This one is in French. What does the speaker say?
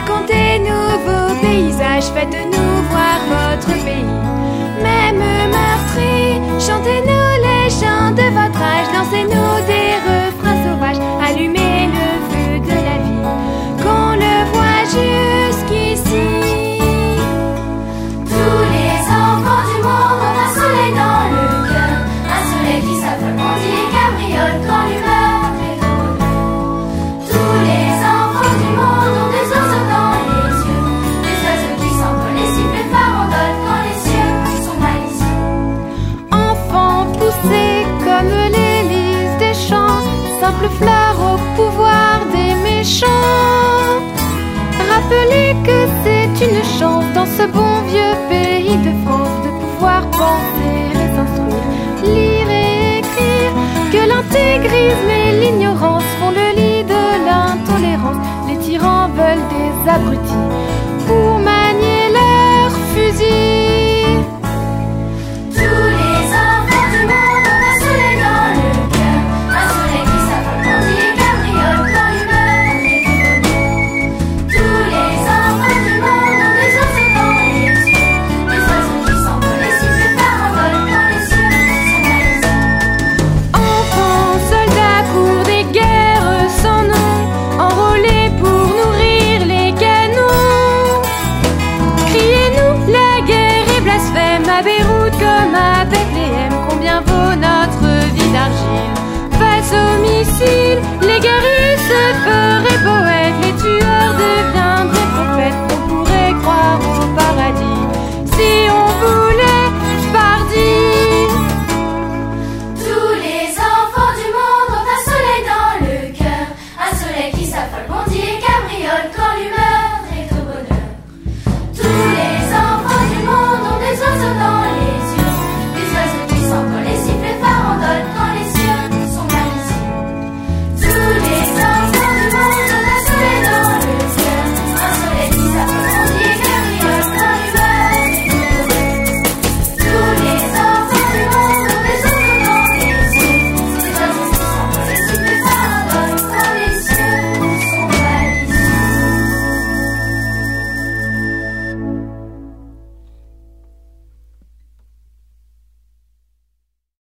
Racontez-nous vos paysages, faites-nous voir votre pays. Même meurtri, chantez-nous les chants de votre âge, dansez-nous des refrains sauvages, allumez le feu de la vie, qu'on le voit jusqu'ici. Tous les enfants du monde ont un soleil dans le cœur, un soleil qui s'affranchit et cabriole quand l'humeur est drôle. Tous les enfants du monde ont des oiseaux dans les yeux, des oiseaux qui s'envolent et sifflent farandole quand les cieux sont malicieux. Enfants poussés comme l'hélice des champs, simples fleurs au pouvoir des méchants. Rappelez que c'est une chance dans ce bon vieux pays de France de pouvoir penser et s'instruire, lire et écrire, que l'intégrisme et l'ignorance font le lit de l'intolérance. Les tyrans veulent des abrutis,